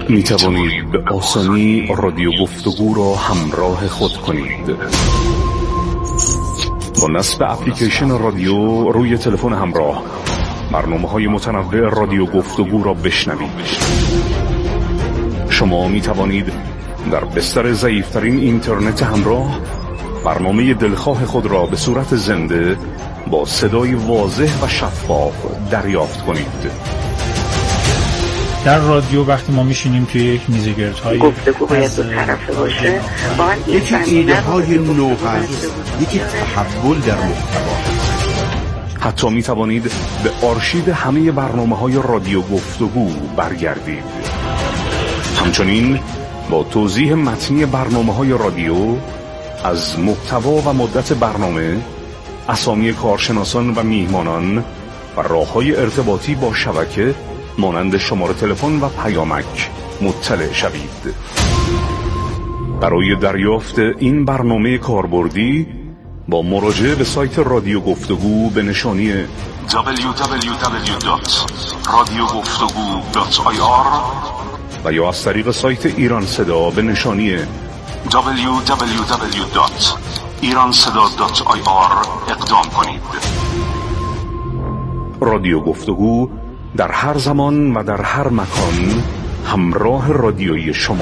می توانید به آسانی رادیو گفتگو را همراه خود کنید. با نصب اپلیکیشن رادیو روی تلفن همراه برنامه‌های متنوع رادیو گفتگو را بشنوید. شما می توانید در بستر ضعیف‌ترین اینترنت همراه برنامه دلخواه خود را به صورت زنده با صدای واضح و شفاف دریافت کنید. در رادیو وقتی ما میشینیم توی یک میز گردهای گفتگو باید دو طرفه باشه، یکی ایده های نو هست، یکی تحول در محتوا. حتی می توانید به آرشیو همه برنامه‌های رادیو گفتگو برگردید. همچنین با توضیح متنی برنامه‌های رادیو از محتوا و مدت برنامه، اسامی کارشناسان و میهمانان و راه‌های ارتباطی با شبکه مانند شماره تلفن و پیامک مطلع شوید. برای دریافت این برنامه کاربردی با مراجعه به سایت رادیو گفتگو به نشانی www.radiogoftagu.ir و یا از طریق سایت ایران صدا به نشانی www.iranseda.ir اقدام کنید. رادیو گفتگو در هر زمان و در هر مکان همراه رادیویی شما.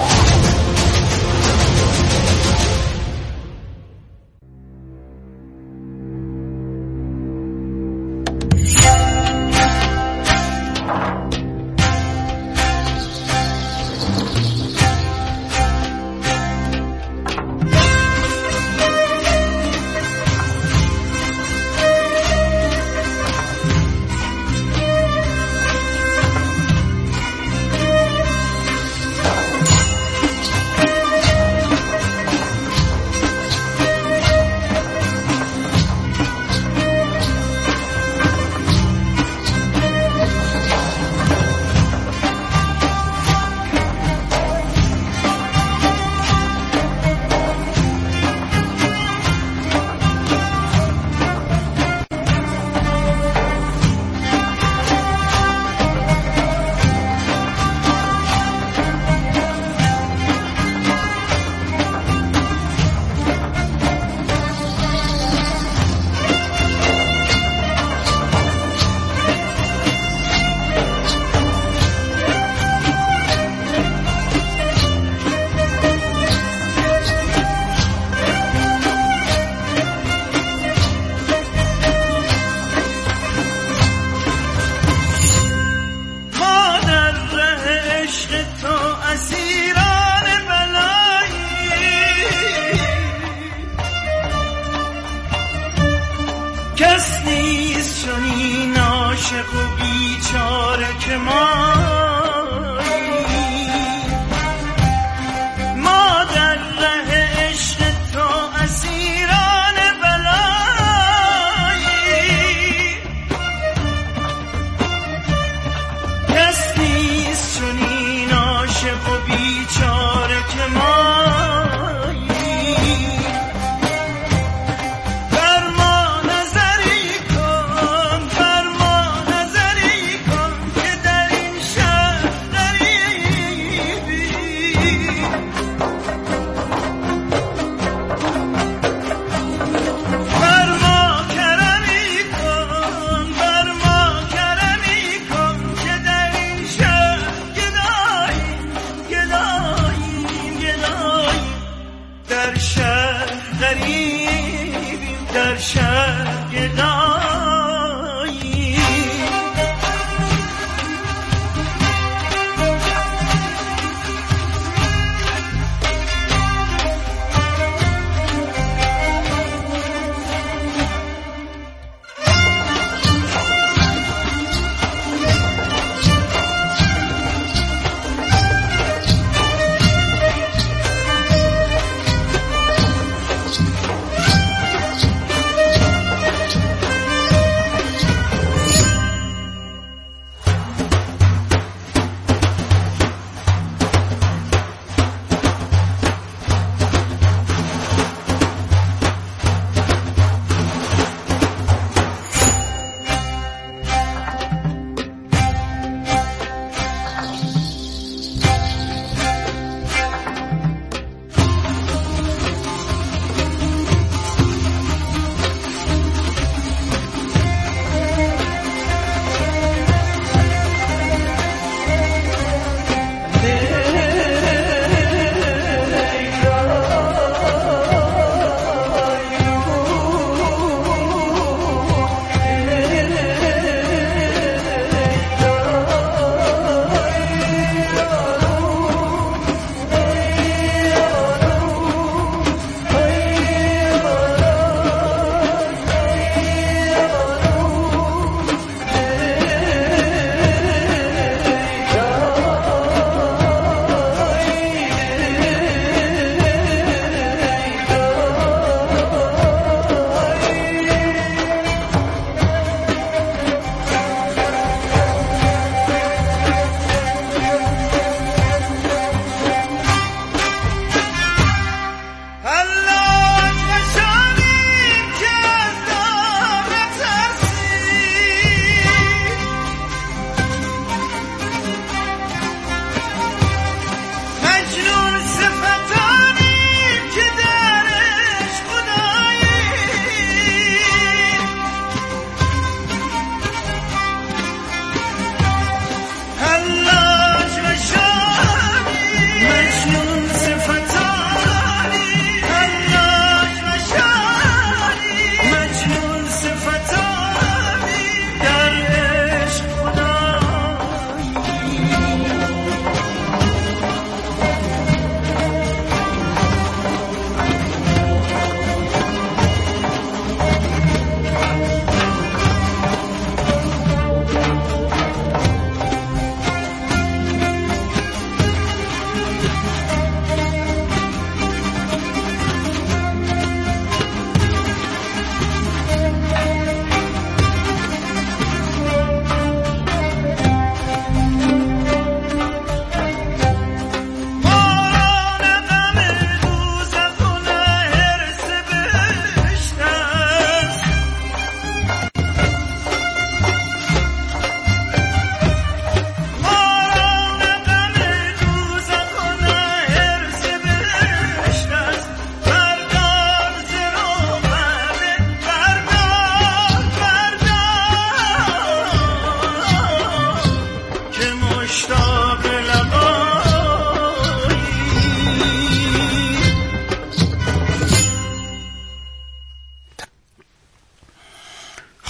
در ما نظری کن که در این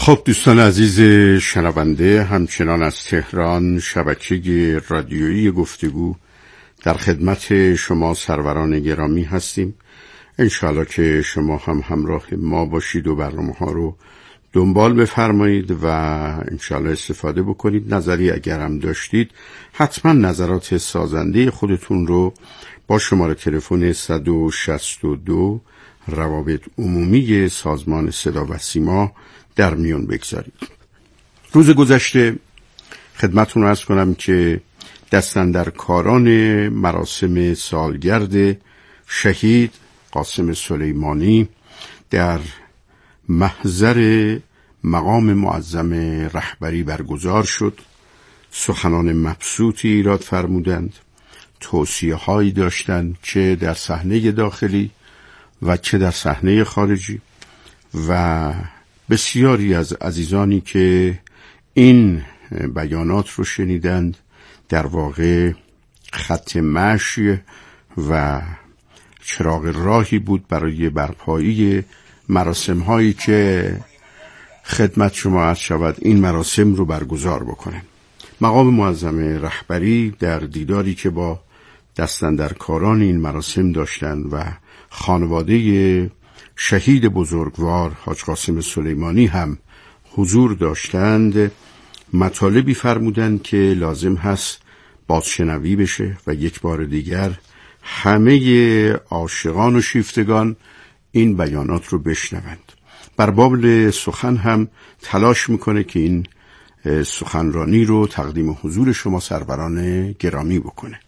خب دوستان عزیز شنونده، همچنان از تهران شبکه رادیویی گفتگو در خدمت شما سروران گرامی هستیم. انشاءالله که شما هم همراه ما باشید و برنامه ها رو دنبال بفرمایید و انشاءالله استفاده بکنید. نظری اگر هم داشتید حتما نظرات سازنده خودتون رو با شماره تلفن 162 روابط عمومی سازمان صدا و سیما در میون بگذارید. روز گذشته خدمتتون عرض کنم که دستاندرکاران مراسم سالگرد شهید قاسم سلیمانی در محضر مقام معظم رهبری برگزار شد. سخنان مبسوطی ایراد فرمودند، توصیه هایی داشتند چه در صحنه داخلی و چه در صحنه خارجی، و بسیاری از عزیزانی که این بیانات رو شنیدند در واقع خط مشی و چراغ راهی بود برای برپایی مراسم هایی که خدمت شما عرض شود این مراسم رو برگزار بکنه. مقام معظم رهبری در دیداری که با دستاندرکاران این مراسم داشتند و خانواده شهید بزرگوار حاج قاسم سلیمانی هم حضور داشتند، مطالبی فرمودند که لازم هست بازشنوی بشه و یک بار دیگر همه عاشقان و شیفتگان این بیانات رو بشنوند. بر باب سخن هم تلاش میکنه که این سخنرانی رو تقدیم حضور شما سروران گرامی بکنه.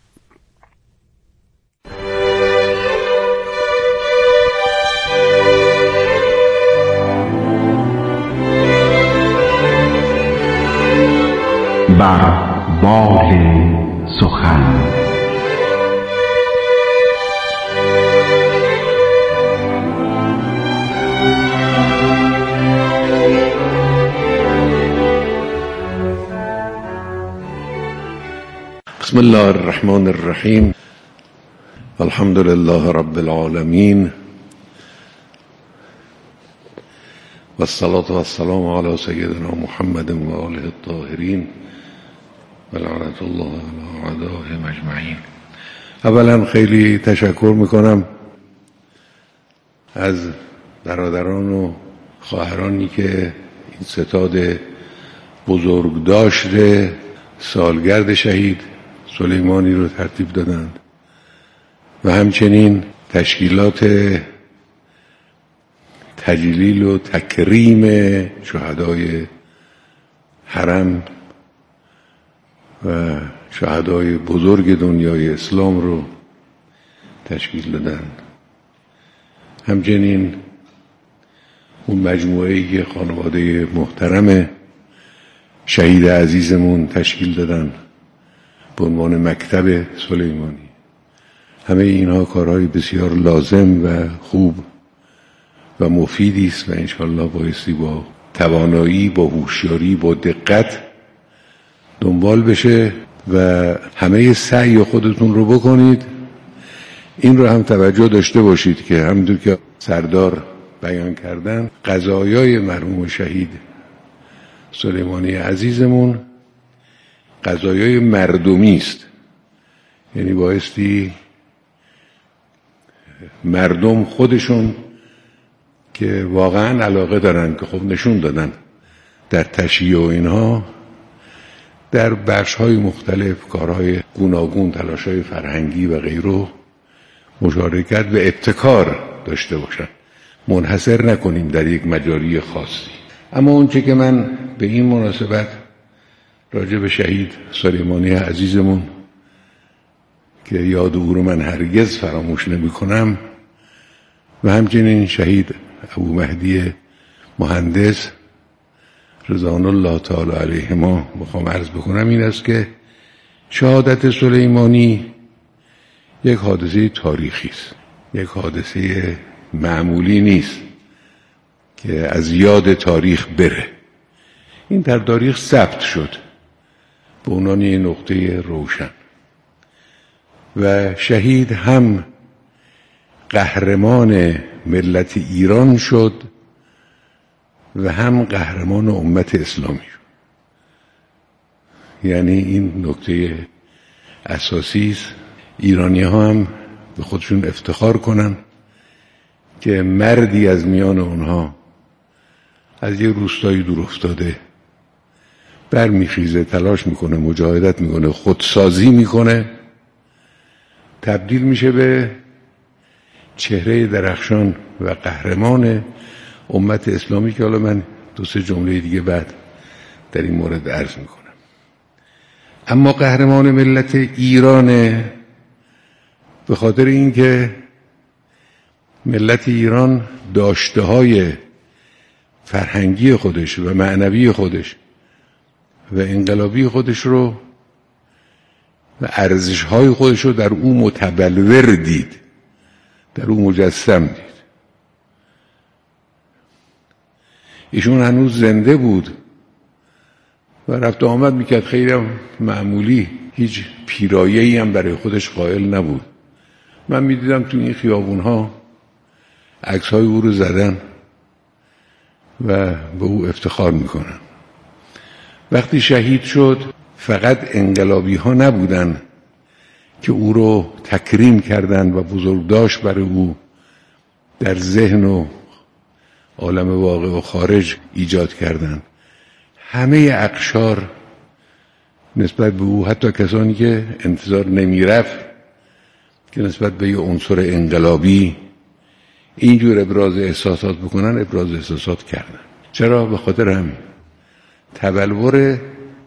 بر بال سخن. بسم الله الرحمن الرحیم. الحمد لله رب العالمین و الصلاة و السلام علی سیدنا محمد و آله الطاهرین و لعنت الله علی اعدائهم اجمعین. اولا خیلی تشکر میکنم از برادران و خواهرانی که این ستاد بزرگ داشته سالگرد شهید سلیمانی رو ترتیب دادند و همچنین تشکیلات تجلیل و تکریم شهدای حرم و شهدای بزرگ دنیای اسلام رو تشکیل دادند. همچنین اون مجموعه‌ای که خانواده محترم شهید عزیزمون تشکیل دادن به عنوان مکتب سلیمانی. همه اینها کارهای بسیار لازم و خوب و مفیدی است و انشاءالله بایستی با توانایی، با هوشیاری، با دقت دنبال بشه و همه سعی خودتون رو بکنید. این رو هم توجه داشته باشید که همونطور که سردار بیان کردن، قضایای مرحوم شهید سلیمانی عزیزمون قضایای مردمی است. یعنی بایستی مردم خودشون که واقعا علاقه دارن، که خب نشون دادن در تشییع و اینها، در بخش‌های مختلف کارهای گوناگون، تلاش‌های فرهنگی و غیره مشارکت و ابتکار داشته باشن. منحصر نکنیم در یک مجاری خاصی. اما اون چه که من به این مناسبت راجع به شهید سلیمانی عزیزمون که یاد او رو من هرگز فراموش نمی کنم و همچنین شهید ابو مهدی مهندس رضوان الله تعالی علیهما میخوام عرض بکنم این است که شهادت سلیمانی یک حادثه تاریخی است، یک حادثه معمولی نیست که از یاد تاریخ بره. این در تاریخ ثبت شد به عنوان یک نقطه روشن و شهید هم قهرمان ملت ایران شد و هم قهرمان امت اسلامی شد. یعنی این نکته اساسی است. ایرانی ها هم به خودشون افتخار کنن که مردی از میان اونها از یه روستایی دور افتاده برمیخیزه، تلاش میکنه، مجاهدت میکنه، خودسازی میکنه، تبدیل میشه به چهره درخشان و قهرمان امت اسلامی که حالا من 2-3 جمله دیگه بعد در این مورد عرض میکنم. اما قهرمان ملت ایرانه به خاطر اینکه ملت ایران داشته‌های فرهنگی خودش و معنوی خودش و انقلابی خودش رو و ارزش‌های خودش رو در او متبلور دید، در او مجسم دید. ایشون هنوز زنده بود و رفت و آمد میکرد، خیلی هم معمولی، هیچ پیرایه‌ای هم برای خودش قائل نبود. من میدیدم تو این خیابون‌ها عکس‌های او رو زدن و به او افتخار میکنن. وقتی شهید شد فقط انقلابی ها نبودن که او رو تکریم کردند و بزرگداشت برای او در ذهن و عالم واقع و خارج ایجاد کردند. همه اقشار نسبت به او، حتی کسانی که انتظار نمیرفت که نسبت به یه عنصر انقلابی اینجور ابراز احساسات بکنن، ابراز احساسات کردن. چرا؟ به خاطر همین تبلور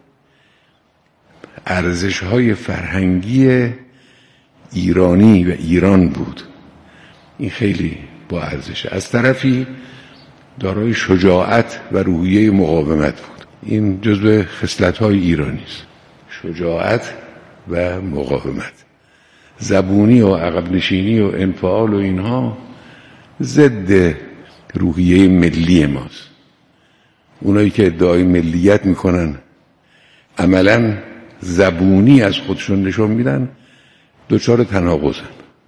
ارزش‌های فرهنگی ایرانی و ایران بود. این خیلی با ارزشه. از طرفی دارای شجاعت و روحیه مقاومت بود. این جزو خصلت‌های ایرانی است. شجاعت و مقاومت. زبونی و عقب نشینی و انفعال و اینها ضد روحیه ملی ماست. اونایی که ادعای ملیت میکنن عملاً زبونی از خودشون نشون میدن، دچار تناقضن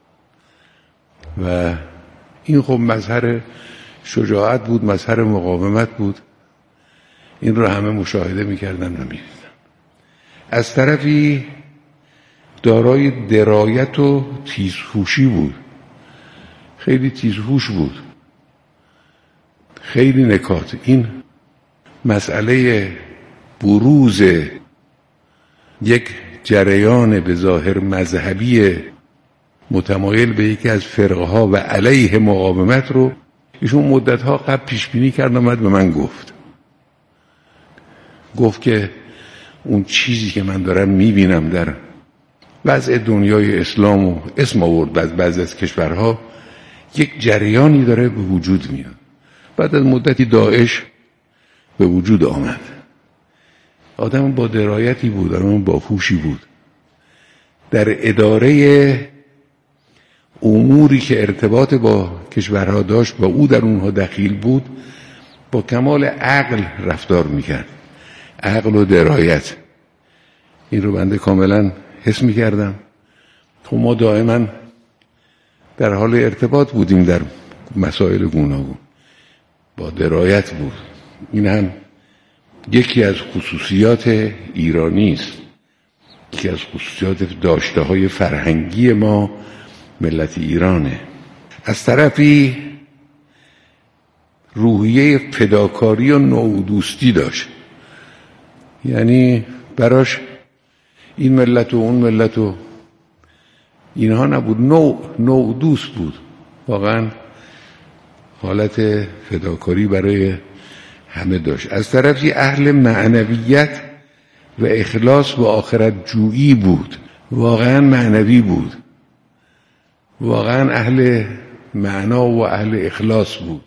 و این خب مظهر شجاعت بود، مظهر مقاومت بود. این رو همه مشاهده میکردن و میدیدن. از طرفی دارای درایت و تیزهوشی بود، خیلی تیزهوش بود، خیلی نکات. این مسئله بروز یک جریان به ظاهر مذهبی متمایل به یکی از فرقه ها و علیه مقاومت رو ایشون مدتها قبل پیش بینی کرد، اومد به من گفت که اون چیزی که من دارم میبینم در وضع دنیای اسلام و اسم آورد بعضی از کشورها، یک جریانی داره به وجود میاد. بعد از مدتی داعش به وجود آمد. آدم با درایتی بود، آدم با هوشی بود. در اداره اموری که ارتباط با کشورها داشت و او در اونها دخیل بود، با کمال عقل رفتار میکرد. عقل و درایت. این رو بنده کاملا حس میکردم. خب ما دائما در حال ارتباط بودیم در مسائل گوناگون. با درایت بود. این هم یکی از خصوصیات ایرانی است، یکی از خصوصیات داشته‌های فرهنگی ما ملت ایرانه. از طرفی روحیه فداکاری و نودوستی داشت، یعنی براش این ملت و اون ملت و اینها نبود، نودوست بود. واقعا حالت فداکاری برای همه داشت. از طرفی اهل معنویت و اخلاص و آخرت جویی بود، واقعا معنوی بود، واقعا اهل معنا و اهل اخلاص بود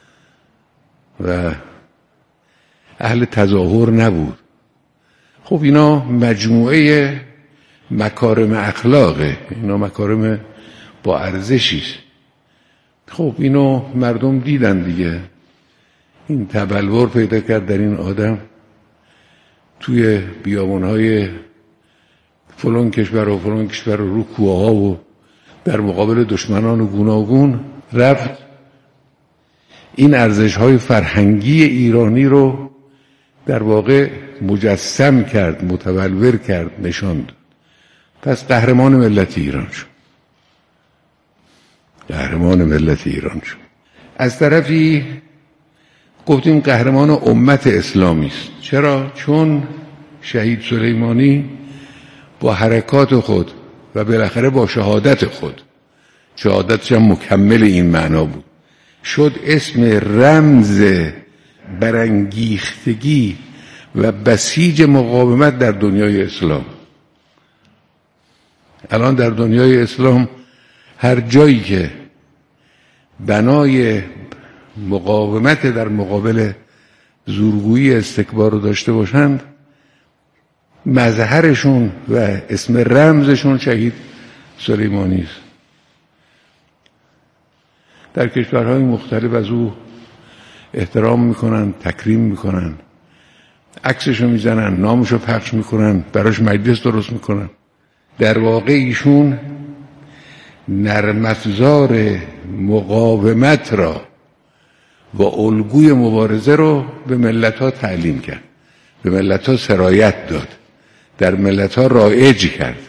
و اهل تظاهر نبود. خب اینا مجموعه مکارم اخلاقه، اینا مکارم با ارزشیست. خب اینو مردم دیدن دیگه. این تبلور پیدا کرد در این آدم، توی بیابانهای فلان کشور و فلان کشور رو کوه‌ها و در مقابل دشمنان گوناگون رفت این ارزش‌های فرهنگی ایرانی رو در واقع مجسم کرد، متبلور کرد، نشاند. پس قهرمان ملت ایران شد. قهرمان ملت ایران شد. از طرفی گفتیم قهرمان امت اسلامی است. چرا؟ چون شهید سلیمانی با حرکات خود و بالاخره با شهادت خود، شهادتش هم مکمل این معنا بود، شد اسم رمز برانگیختگی و بسیج مقاومت در دنیای اسلام. الان در دنیای اسلام هر جایی که بنای مقاومت در مقابل زورگویی استکبار رو داشته باشند، مظهرشون و اسم رمزشون شهید سلیمانی است. در کشورهای مختلف از او احترام میکنن، تکریم میکنن، عکسشو میزنن، نامشو پخش میکنن، براش مجلس درست میکنن. در واقع ایشون نرم افزار مقاومت را و الگوی مبارزه رو به ملت‌ها تعلیم کرد، به ملت‌ها سرایت داد، در ملت‌ها رایج کرد.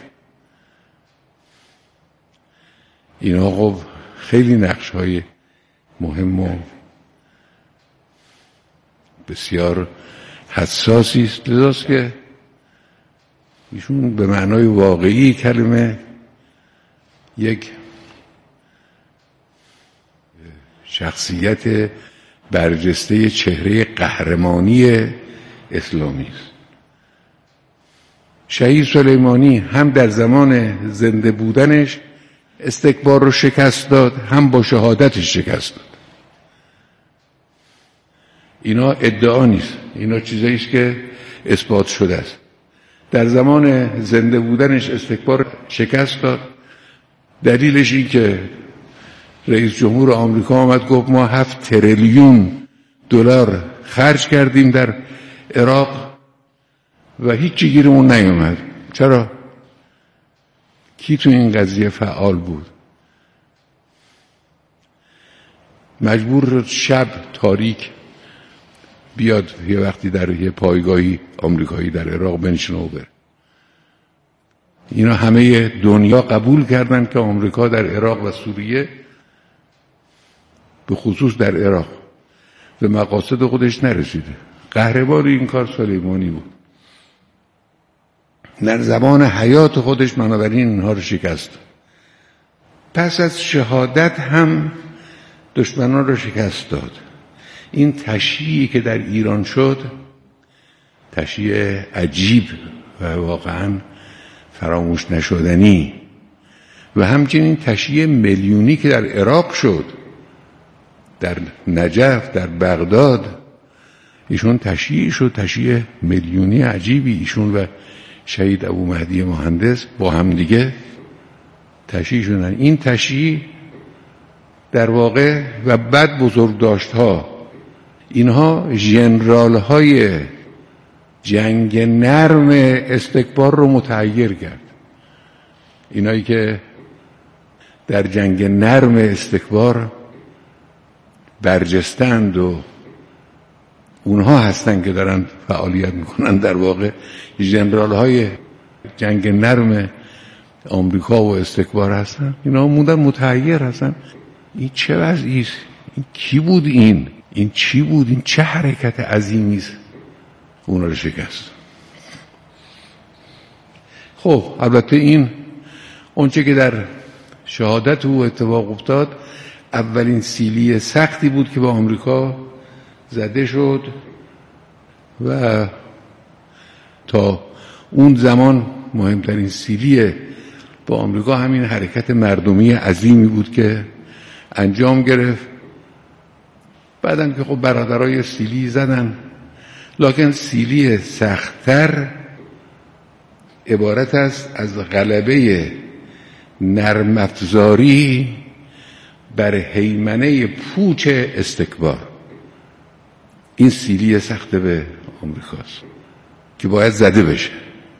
اینا خب خیلی نقش‌های مهم و بسیار حساسی است. لذاست که ایشون به معنای واقعی کلمه یک شخصیت برجسته چهره قهرمانی اسلامی است. شهید سلیمانی هم در زمان زنده بودنش استکبار رو شکست داد، هم با شهادتش شکست داد. اینا ادعا نیست، اینا چیزایی است که اثبات شده است. در زمان زنده بودنش استکبار شکست داد. دلیلش این که رئیس جمهور آمریکا آمد گفت ما 7 تریلیون دلار خرج کردیم در عراق و هیچی گیرمون نیومد. چرا؟ کی تو این قضیه فعال بود؟ مجبور شب تاریک بیاد یه وقتی در یه پایگاهی آمریکایی در عراق بنشینه و بره. اینا همه دنیا قبول کردن که آمریکا در عراق و سوریه، به خصوص در عراق، به مقاصد خودش نرسیده. قهرمان این کار سلیمانی بود. در زمان حیات خودش بنابراین اینها رو شکست. پس از شهادت هم دشمنان رو شکست داد. این تشییعی که در ایران شد تشییع عجیب و واقعا فراموش نشدنی، و همچنین تشییع میلیونی که در عراق شد، در نجف، در بغداد، ایشون تشییع شد، تشییع میلیونی عجیبی. ایشون و شهید ابو مهدی مهندس با هم دیگه تشییع شدن. این تشییع در واقع و بعد بزرگداشت‌ها، اینها ژنرال‌های جنگ نرم استکبار رو متحیر کرد. اینایی که در جنگ نرم استکبار برجستند و اونها هستن که دارن فعالیت میکنن، در واقع ژنرال‌های جنگ نرم آمریکا و استکبار هستن. اینا موندن متحیر هستن. این چه وضعی است؟ این کی بود؟ این چی بود؟ این چه حرکت عظیمی است؟ اونا رو شکست. خب البته این اونچه که در شهادت او اتفاق افتاد اولین سیلی سختی بود که به آمریکا زده شد و تا اون زمان مهمترین سیلی با آمریکا همین حرکت مردمی عظیمی بود که انجام گرفت. بعدن که خب برادرای سیلی زدن، لکن سیلی سخت‌تر عبارت است از غلبه نرم افزاری بر هیمنه پوچ استکبار. این سیلی سخت به آمریکاست که باید زده بشه.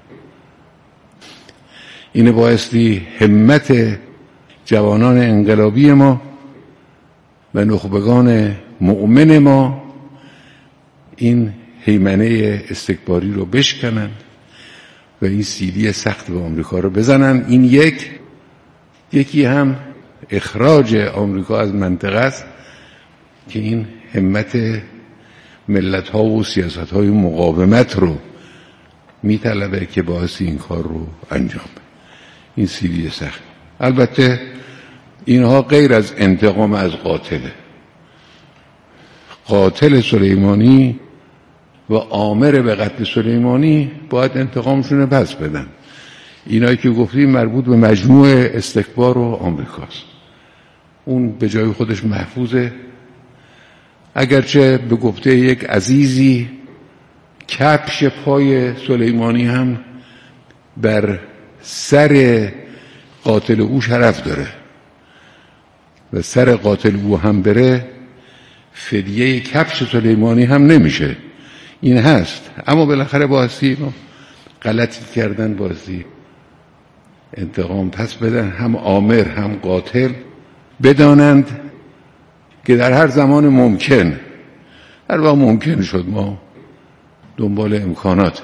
اینه بایستی همت جوانان انقلابی ما و نخبگان مؤمن ما این هیمنه استکباری رو بشکنن و این سیلی سخت به آمریکا رو بزنن. این یکی هم اخراج آمریکا از منطقه است که این همت ملت‌ها و سیاست‌های مقاومت رو میطلبه که باعث این کار رو انجام بده. این سیلی سخت. البته اینها غیر از انتقام از قاتل سلیمانی و آمر به قتل سلیمانی باید انتقامشون پس بدن. اینایی که گفتیم مربوط به مجموع استکبار و آمریکاست. اون به جای خودش محفوظه، اگرچه به گفته یک عزیزی کفش پای سلیمانی هم بر سر قاتل او شرف داره و سر قاتل او هم بره فدیه کفش سلیمانی هم نمیشه. این هست، اما بالاخره بایستی غلطی کردن، بایستی انتقام پس بدن. هم آمر هم قاتل بدانند که در هر زمان ممکن، هر وقت ممکن شد، ما دنبال امکانات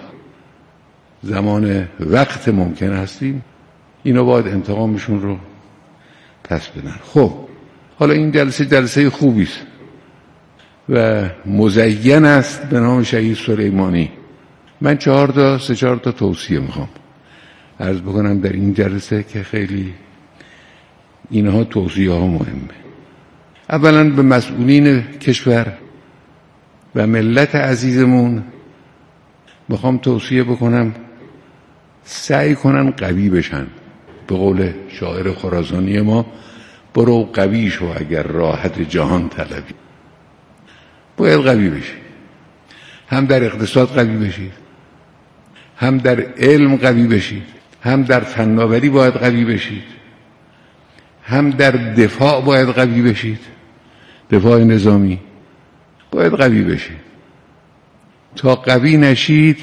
زمان وقت ممکن هستیم، اینا باید انتقامشون رو پس بدن. خب حالا این جلسه خوبی است و مزین است به نام شهید سلیمانی. من 3-4 تا توصیه میخوام عرض بکنم در این جلسه که خیلی اینها توصیه ها مهمه. اولا به مسئولین کشور و ملت عزیزمون میخوام توصیه بکنم سعی کنن قوی بشن. به قول شاعر خراسانی ما، برو قوی شو اگر راحت جهان طلبی. باید قوی بشید، هم در اقتصاد قوی بشید، هم در علم قوی بشید، هم در فناوری باید قوی بشید، هم در دفاع باید قوی بشید، دفاع نظامی باید قوی بشید. تا قوی نشید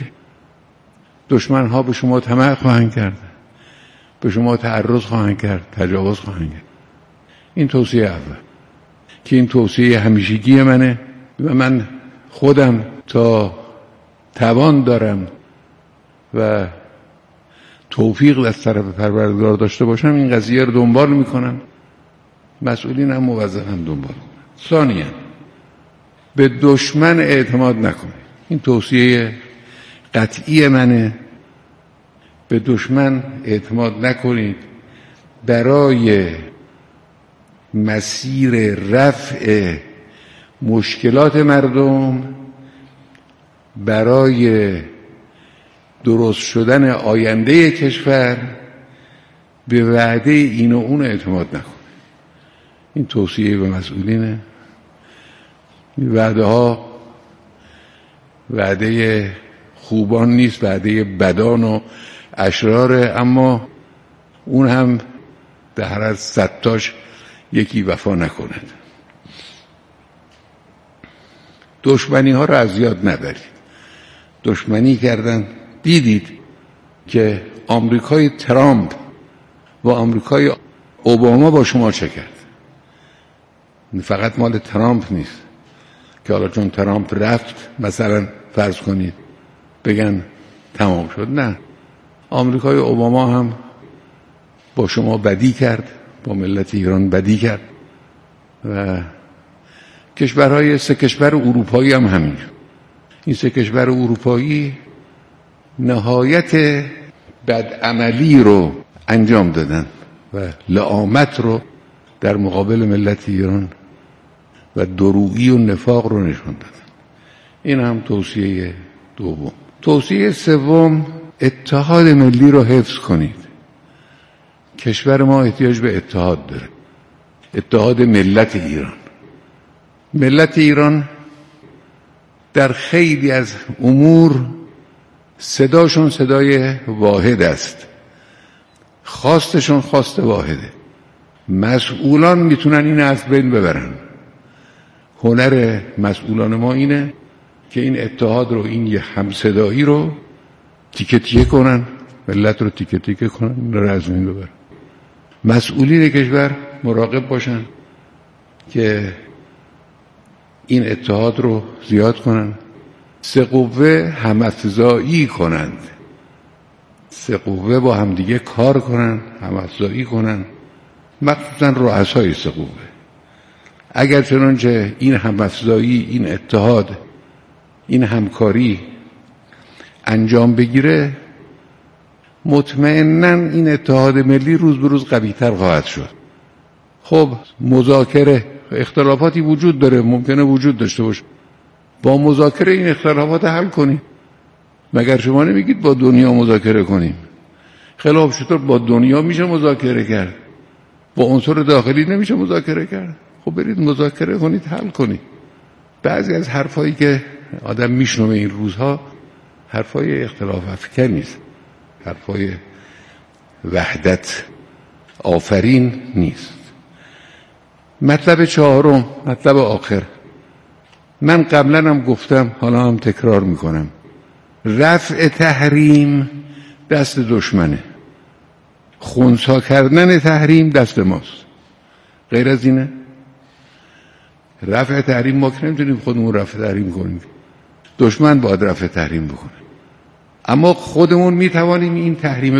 دشمن ها به شما طمع خواهند کرد، به شما تعرض خواهند کرد، تجاوز خواهند کرد. این توصیه اول که این توصیه همیشگی منه و من خودم تا توان دارم و توفیق از طرف پروردگار داشته باشم این قضیه رو دنبال میکنم، مسئولین هم موظفن دنبال کنن. ثانیاً به دشمن اعتماد نکنید. این توصیه قطعی منه. به دشمن اعتماد نکنید. برای مسیر رفع مشکلات مردم، برای درست شدن آینده کشور، به وعده این و اون اعتماد نکنید. این توصیه به مسئولینه. وعده ها وعده خوبان نیست، وعده بدان و اشراره، اما اون هم در هر از 100 تاش یکی وفا نکند. دشمنی ها رو از یاد نبرید. دشمنی کردن. دیدید که آمریکای ترامپ و آمریکای اوباما با شما چه کرد. فقط مال ترامپ نیست که حالا چون ترامپ رفت مثلا فرض کنید بگن تمام شد. نه، آمریکای اوباما هم با شما بدی کرد، با ملت ایران بدی کرد و کشورهای 3 کشور اروپایی هم همین. این 3 کشور اروپایی نهایت بدعملی رو انجام دادن و لعامت رو در مقابل ملت ایران و درویی و نفاق رو نشون دادن. این هم توصیه دوم. توصیه سوم، اتحاد ملی رو حفظ کنید. کشور ما احتیاج به اتحاد داره. اتحاد ملت ایران. ملت ایران در خیلی از امور صداشون صدای واحد است، خواستشون خواست واحده. مسئولان میتونن این از بین ببرن. هنر مسئولان ما اینه که این اتحاد رو، این یه همصدایی رو تیکه تیکه کنن، ملت رو تیکه تیکه کنن، این رو از بین ببرن. مسئولین کشور مراقب باشن که این اتحاد رو زیاد کنن، 3 قوه هم‌افزایی کنند، 3 قوه با همدیگه کار کنن، هم‌افزایی کنن، مخصوصا رؤسای 3 قوه. اگر چنانچه این هم‌افزایی، این اتحاد، این همکاری انجام بگیره، مطمئناً این اتحاد ملی روز به روز قوی‌تر خواهد شد. خب مذاکره، اختلافاتی وجود داره، ممکنه وجود داشته باشه، با مذاکره این اختلافات حل کنیم. مگر شما نمیگید با دنیا مذاکره کنیم؟ خلاف چطور با دنیا میشه مذاکره کرد؟ با عنصر داخلی نمیشه مذاکره کرد؟ خب برید مذاکره کنید، حل کنید. بعضی از حرفایی که آدم میشنوه این روزها حرفای اختلاف افکنی است، حرفای وحدت آفرین نیست. مطلب 4، مطلب آخر، من قبلا هم گفتم، حالا هم تکرار میکنم، رفع تحریم دست دشمنه، خنثی کردن تحریم دست ماست. غیر از اینه؟ رفع تحریم ما که نمیتونیم خودمون رفع تحریم کنیم، دشمن باید رفع تحریم بکنه. اما خودمون میتوانیم این تحریم